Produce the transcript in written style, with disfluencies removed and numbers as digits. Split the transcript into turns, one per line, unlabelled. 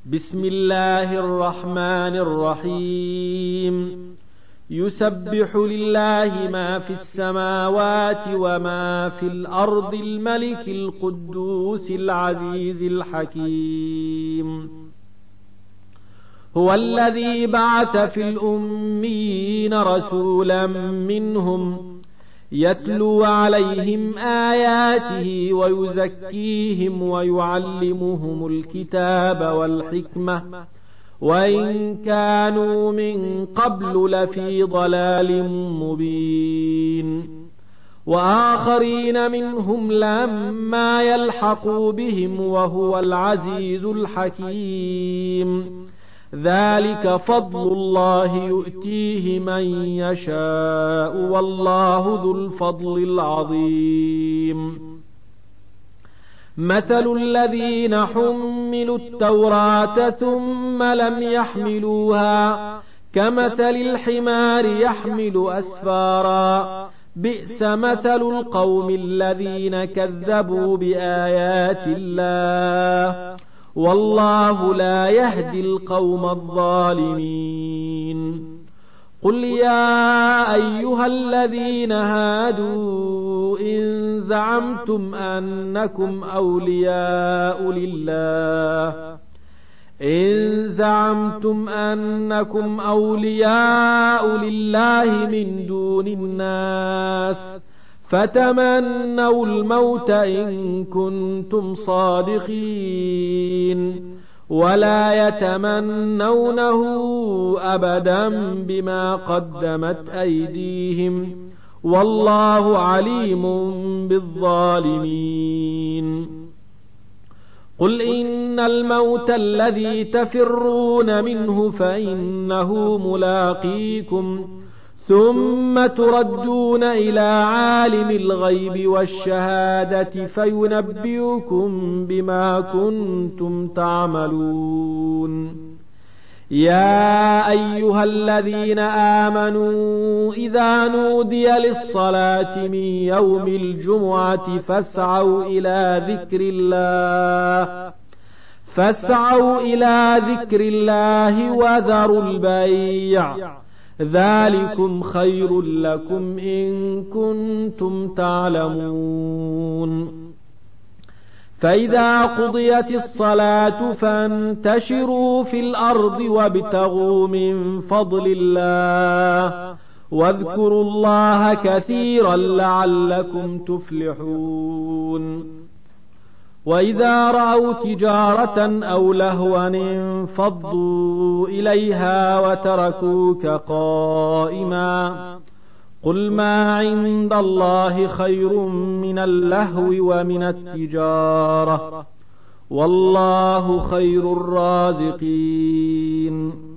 بسم الله الرحمن الرحيم. يسبح لله ما في السماوات وما في الأرض الملك القدوس العزيز الحكيم. هو الذي بعث في الأميين رسولا منهم يتلو عليهم آياته ويزكيهم ويعلمهم الكتاب والحكمة وإن كانوا من قبل لفي ضلال مبين. وآخرين منهم لما يلحقوا بهم وهو العزيز الحكيم. ذلك فضل الله يؤتيه من يشاء والله ذو الفضل العظيم. مثل الذين حملوا التوراة ثم لم يحملوها كمثل الحمار يحمل أسفارا بئس مثل القوم الذين كذبوا بآيات الله والله لا يهدي القوم الظالمين. قل يا أيها الذين هادوا إن زعمتم أنكم أولياء لله من دون الناس فتمنوا الموت إن كنتم صادقين ولا يتمنونه أبدا بما قدمت أيديهم والله عليم بالظالمين. قل إن الموت الذي تفرون منه فإنه ملاقيكم ثم تردون إلى عالم الغيب والشهادة فينبئكم بما كنتم تعملون. يا أيها الذين آمنوا إذا نودي للصلاة من يوم الجمعة فاسعوا إلى ذكر الله وذروا البيع ذلكم خير لكم إن كنتم تعلمون. فإذا قضيت الصلاة فانتشروا في الأرض وابتغوا من فضل الله واذكروا الله كثيرا لعلكم تفلحون. وإذا رأوا تجارة أو لهوا انفضوا إليها وتركوك قائما قل ما عند الله خير من اللهو ومن التجارة والله خير الرازقين.